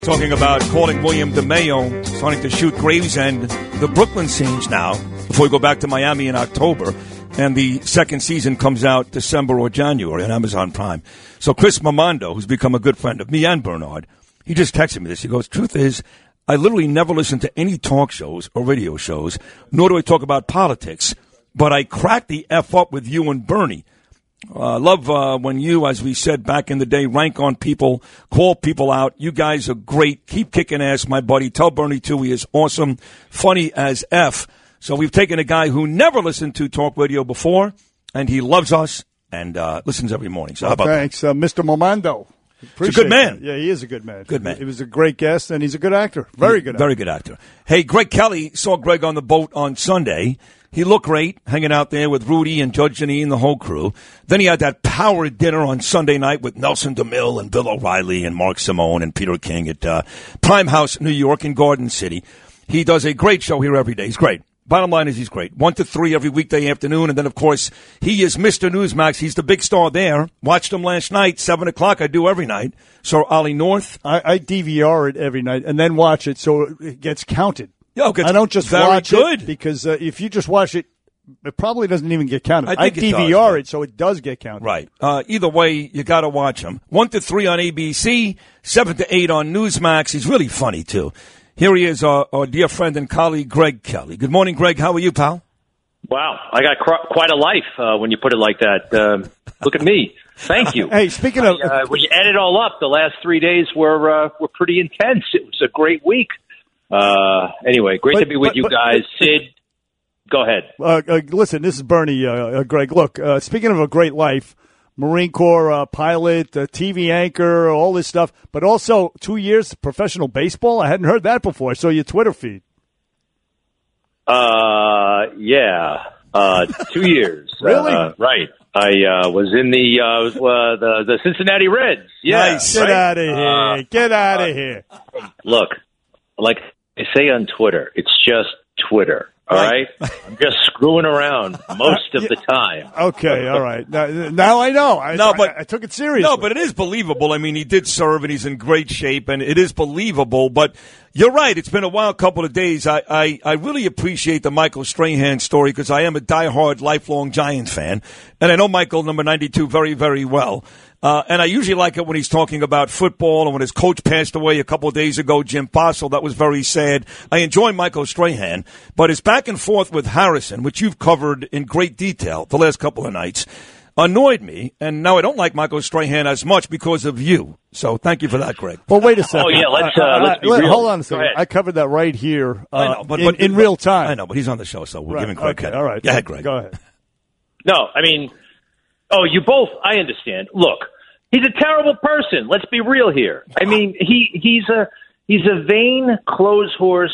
Talking about calling William DeMeo, starting to shoot Gravesend, the Brooklyn scenes now, before we go back to Miami in October. And the second season comes out December or January on Amazon Prime. So Chris Momondo, who's become a good friend of me and Bernard, he just texted me this. He goes, truth is, I literally never listen to any talk shows or radio shows, nor do I talk about politics, but I crack the F up with you and Bernie. I love when you, as we said back in the day, rank on people, call people out. You guys are great. Keep kicking ass, my buddy. Tell Bernie, too, he is awesome, funny as F. So we've taken a guy who never listened to talk radio before, and he loves us and listens every morning. So how about thanks, Mr. Momondo. He's a good man. Yeah, he is a good man. Good man. He was a great guest, and he's a good actor. Very good actor. Very good actor. Hey, Greg Kelly saw Greg on the boat on Sunday. He looked great, hanging out there with Rudy and Judge Janine and the whole crew. Then he had that power dinner on Sunday night with Nelson DeMille and Bill O'Reilly and Mark Simone and Peter King at Prime House, New York in Garden City. He does a great show here every day. He's great. Bottom line is he's great. 1 to 3 every weekday afternoon. And then, of course, he is Mr. Newsmax. He's the big star there. Watched him last night, 7 o'clock. I do every night. Saw Ollie North. I DVR it every night and then watch it so it gets counted. Yeah, I don't just watch good. it because if you just watch it, it probably doesn't even get counted. I DVR it so it does get counted. Right. Either way, you got to watch him. 1 to 3 on ABC, 7 to 8 on Newsmax. He's really funny, too. Here he is, our dear friend and colleague, Greg Kelly. Good morning, Greg. How are you, pal? Wow. I got quite a life when you put it like that. Look at me. Thank you. Hey, speaking of... when you add it all up, the last 3 days were pretty intense. It was a great week. Anyway, great to be with you guys. Sid, go ahead. Listen, this is Bernie, Greg. Look, speaking of a great life, Marine Corps pilot, TV anchor, all this stuff, but also 2 years professional baseball. I hadn't heard that before. I saw your Twitter feed. Yeah, 2 years. Really? Right. I was in the Cincinnati Reds. Yeah, nice. Get out of here. Get out of here. Look, like I say on Twitter, it's just Twitter. All right? I'm just screwing around most of the time. Okay, all right. Now I know. I took it seriously. No, but it is believable. I mean, he did serve, and he's in great shape, and it is believable. But you're right. It's been a wild couple of days. I really appreciate the Michael Strahan story because I am a diehard, lifelong Giants fan, and I know Michael, number 92, very, very well. And I usually like it when he's talking about football and when his coach passed away a couple of days ago, Jim Fossil. That was very sad. I enjoy Michael Strahan, but his back and forth with Harrison, which you've covered in great detail the last couple of nights, annoyed me. And now I don't like Michael Strahan as much because of you. So thank you for that, Greg. Well, wait a second. Oh, yeah, let's be real. Hold on a second. I covered that right here I know, but in real time. I know, but he's on the show, so we're giving Greg credit. All right. Go ahead, Greg. Go ahead. No, I mean, you both, I understand. Look, he's a terrible person. Let's be real here. I mean, he's a vain clothes horse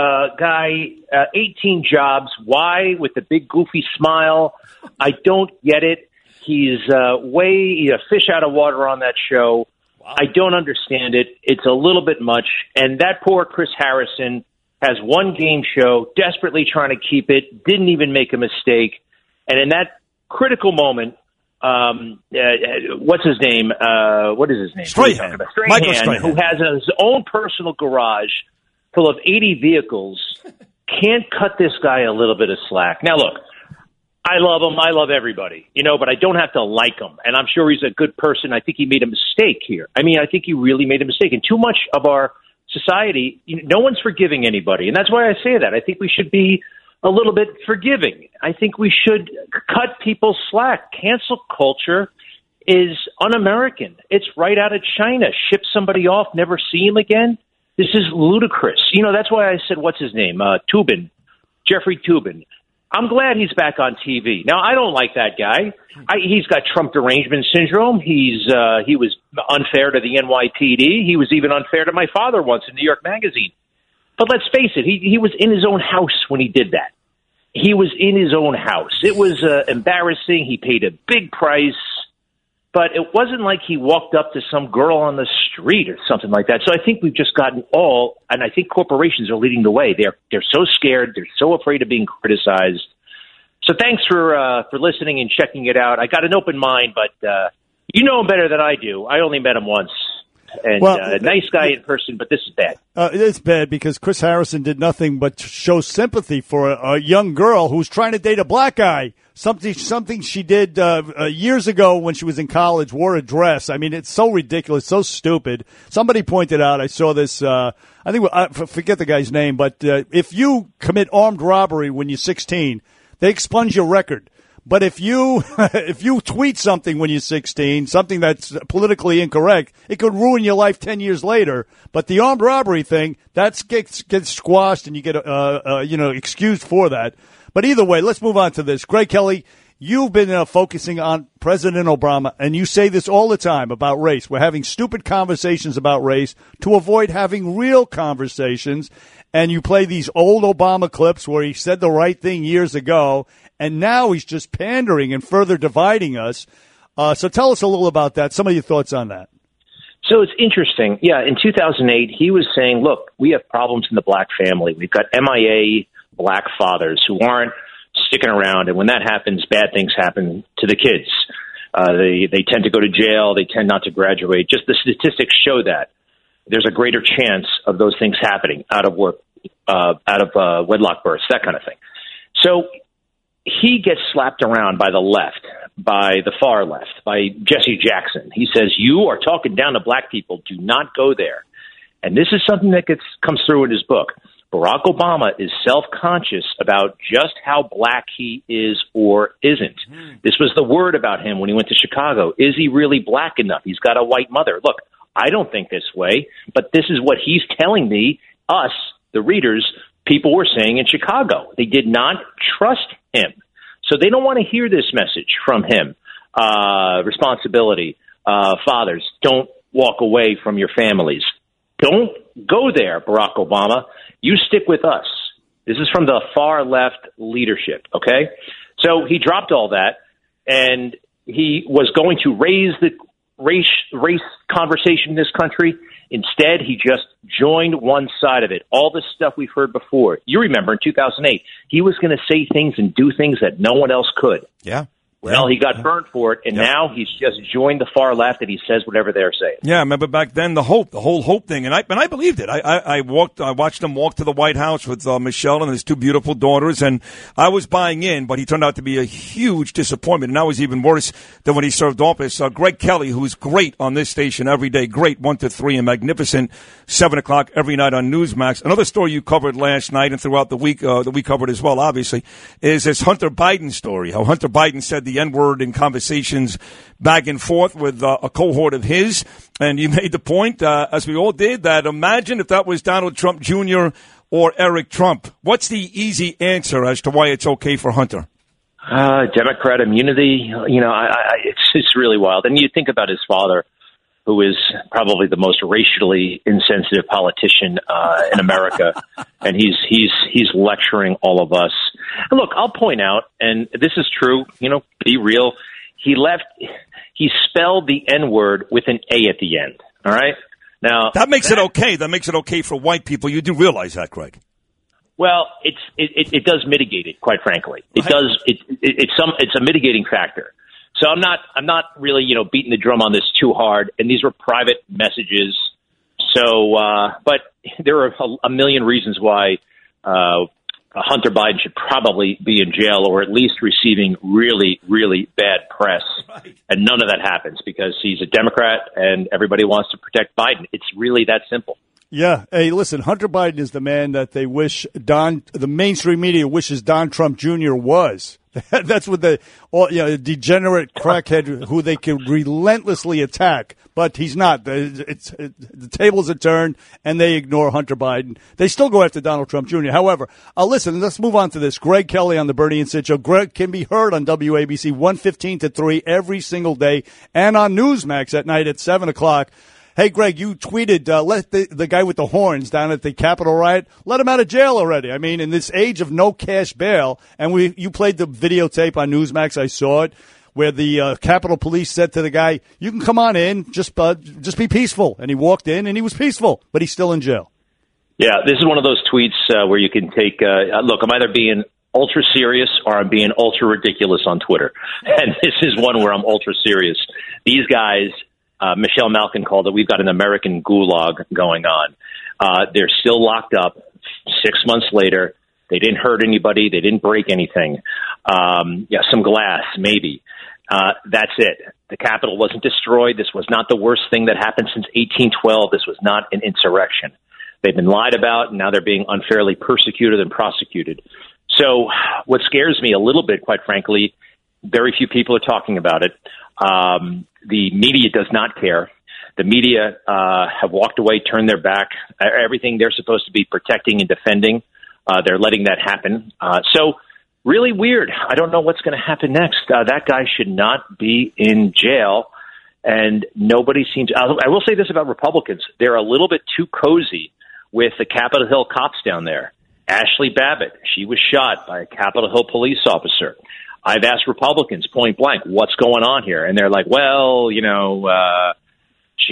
guy. 18 jobs. Why? With the big goofy smile. I don't get it. He's way a fish out of water on that show. Wow. I don't understand it. It's a little bit much. And that poor Chris Harrison has one game show, desperately trying to keep it. Didn't even make a mistake. And in that critical moment. What's his name? What is his name? Strahan. Michael Strahan. Who has his own personal garage full of 80 vehicles, can't cut this guy a little bit of slack. Now, look, I love him. I love everybody, but I don't have to like him. And I'm sure he's a good person. I think he made a mistake here. I mean, I think he really made a mistake. And too much of our society, no one's forgiving anybody. And that's why I say that. I think we should be a little bit forgiving. I think we should cut people slack. Cancel culture is un-American. It's right out of China. Ship somebody off, never see him again. This is ludicrous. That's why I said, what's his name? Jeffrey Toobin. I'm glad he's back on TV. Now, I don't like that guy. He's got Trump derangement syndrome. He was unfair to the NYPD. He was even unfair to my father once in New York Magazine. But let's face it, he was in his own house when he did that. He was in his own house. It was embarrassing. He paid a big price. But it wasn't like he walked up to some girl on the street or something like that. So I think we've just gotten and I think corporations are leading the way. They're so scared. They're so afraid of being criticized. So thanks for listening and checking it out. I got an open mind, but you know him better than I do. I only met him once. And nice guy in person, but this is bad. It's bad because Chris Harrison did nothing but show sympathy for a young girl who's trying to date a black guy. Something she did years ago when she was in college, wore a dress. I mean, it's so ridiculous, so stupid. Somebody pointed out, I saw this, I forget the guy's name, but if you commit armed robbery when you're 16, they expunge your record. But if you tweet something when you're 16, something that's politically incorrect, it could ruin your life 10 years later. But the armed robbery thing, that gets squashed, and you get excused for that. But either way, let's move on to this. Greg Kelly, you've been focusing on President Obama, and you say this all the time about race. We're having stupid conversations about race to avoid having real conversations. And you play these old Obama clips where he said the right thing years ago, and now he's just pandering and further dividing us. So tell us a little about that, some of your thoughts on that. So it's interesting. Yeah, in 2008, he was saying, look, we have problems in the black family. We've got MIA black fathers who aren't sticking around, and when that happens, bad things happen to the kids. They tend to go to jail. They tend not to graduate. Just the statistics show that. There's a greater chance of those things happening out of wedlock births, that kind of thing. So he gets slapped around by the left, by the far left, by Jesse Jackson. He says, you are talking down to black people. Do not go there. And this is something that comes through in his book. Barack Obama is self-conscious about just how black he is or isn't. This was the word about him when he went to Chicago. Is he really black enough? He's got a white mother. Look, I don't think this way, but this is what he's telling me, us, the readers, people were saying in Chicago. They did not trust him. So they don't want to hear this message from him. Responsibility. Fathers, don't walk away from your families. Don't go there, Barack Obama. You stick with us. This is from the far left leadership, okay? So he dropped all that, and he was going to raise the race conversation in this country. Instead, he just joined one side of it. All this stuff we've heard before. You remember in 2008, he was going to say things and do things that no one else could. Yeah. Well, he got burned for it, and now he's just joined the far left, and he says whatever they're saying. Yeah, I remember back then the whole hope thing, and I believed it. I watched him walk to the White House with Michelle and his two beautiful daughters, and I was buying in, but he turned out to be a huge disappointment, and that was even worse than when he served office. Greg Kelly, who's great on this station every day, great 1 to 3, and magnificent 7 o'clock every night on Newsmax. Another story you covered last night and throughout the week that we covered as well, obviously, is this Hunter Biden story. How Hunter Biden said the N-word in conversations back and forth with a cohort of his. And you made the point, as we all did, that imagine if that was Donald Trump Jr. or Eric Trump. What's the easy answer as to why it's okay for Hunter? Democrat immunity. You know, it's really wild. And you think about his father, who is probably the most racially insensitive politician in America, and he's lecturing all of us. And look, I'll point out, and this is true. You know, be real. He spelled the N-word with an A at the end. All right. Now that makes it okay. That makes it okay for white people. You do realize that, Greg? Well, it does mitigate it. Quite frankly, it does. It's a mitigating factor. So I'm not really, beating the drum on this too hard. And these were private messages. So, but there are a million reasons why Hunter Biden should probably be in jail or at least receiving really, really bad press. Right. And none of that happens because he's a Democrat and everybody wants to protect Biden. It's really that simple. Yeah. Hey, listen, Hunter Biden is the man that they wish the mainstream media wishes Don Trump Jr. was. That's what the degenerate crackhead who they can relentlessly attack, but he's not. The tables are turned, and they ignore Hunter Biden. They still go after Donald Trump Jr. However, listen, let's move on to this. Greg Kelly on the Bernie and Sid Show. Greg can be heard on WABC 1:15 to 3 every single day, and on Newsmax at night at 7 o'clock. Hey, Greg, you tweeted, let the guy with the horns down at the Capitol riot, let him out of jail already. I mean, in this age of no cash bail, and you played the videotape on Newsmax, I saw it, where the Capitol Police said to the guy, you can come on in, just be peaceful. And he walked in, and he was peaceful, but he's still in jail. Yeah, this is one of those tweets where you can take, look, I'm either being ultra serious or I'm being ultra ridiculous on Twitter. And this is one where I'm ultra serious. These guys Michelle Malkin called it, we've got an American gulag going on. They're still locked up 6 months later. They didn't hurt anybody. They didn't break anything. Some glass, maybe. That's it. The Capitol wasn't destroyed. This was not the worst thing that happened since 1812. This was not an insurrection. They've been lied about, and now they're being unfairly persecuted and prosecuted. So what scares me a little bit, quite frankly, very few people are talking about it. The media does not care. The media have walked away, turned their back. Everything they're supposed to be protecting and defending, they're letting that happen. So really weird. I don't know what's going to happen next. That guy should not be in jail. And nobody seems – I will say this about Republicans. They're a little bit too cozy with the Capitol Hill cops down there. Ashley Babbitt, she was shot by a Capitol Hill police officer. I've asked Republicans point blank, what's going on here? And they're like, well, she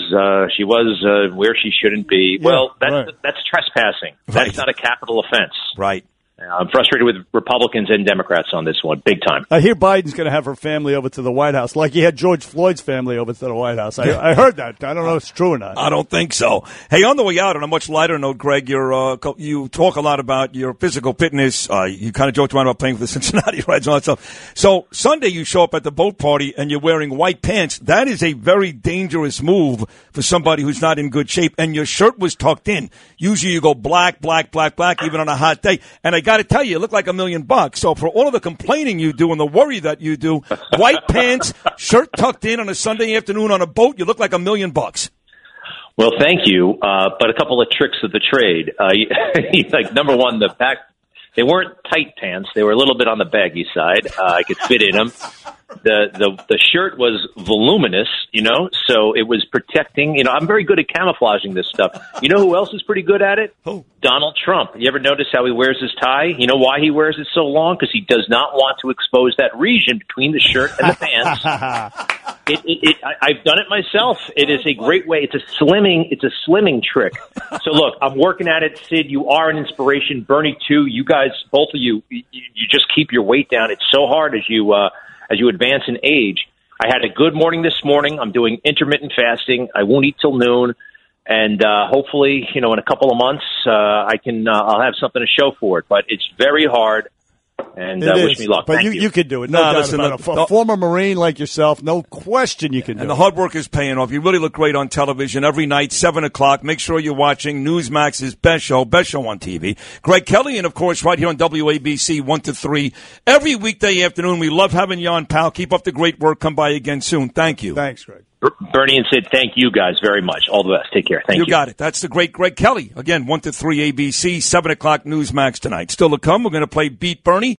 was where she shouldn't be. Yeah, well, right. That's trespassing. Right. That's not a capital offense. Right. I'm frustrated with Republicans and Democrats on this one, big time. I hear Biden's going to have her family over to the White House, like he had George Floyd's family over to the White House. I heard that. I don't know if it's true or not. I don't think so. Hey, on the way out, on a much lighter note, Greg, you talk a lot about your physical fitness. You kind of joked around about playing for the Cincinnati Reds and all that stuff. So Sunday you show up at the boat party and you're wearing white pants. That is a very dangerous move for somebody who's not in good shape. And your shirt was tucked in. Usually you go black, black, black, black, even on a hot day. And I got to tell you look like $1 million. So for all of the complaining you do and the worry that you do, white pants, shirt tucked in on a Sunday afternoon on a boat, you look like $1 million. Well, thank you. But a couple of tricks of the trade. Like number one, the back, they weren't tight pants. They were a little bit on the baggy side. I could fit in them. The shirt was voluminous, so it was protecting. I'm very good at camouflaging this stuff. You know who else is pretty good at it? Who? Donald Trump. You ever notice how he wears his tie? You know why he wears it so long? Because he does not want to expose that region between the shirt and the pants. I've done it myself. It is a great way. It's a slimming trick. So look, I'm working at it. Sid, you are an inspiration. Bernie too. You guys, both of you just keep your weight down. It's so hard as you advance in age. I had a good morning this morning. I'm doing intermittent fasting. I won't eat till noon. And hopefully, in a couple of months, I'll have something to show for it. But it's very hard. And wish me luck. But Thank you can do it. No doubt about it. A former Marine like yourself, no question you can do it. And the hard work is paying off. You really look great on television every night, 7 o'clock. Make sure you're watching Newsmax's Best Show on TV. Greg Kelly, and, of course, right here on WABC 1 to 3. Every weekday afternoon. We love having you on, pal. Keep up the great work. Come by again soon. Thank you. Thanks, Greg. Bernie and Sid, thank you guys very much. All the best. Take care. Thank you. You got it. That's the great Greg Kelly. Again, 1 to 3 ABC, 7 o'clock Newsmax tonight. Still to come, we're going to play Beat Bernie.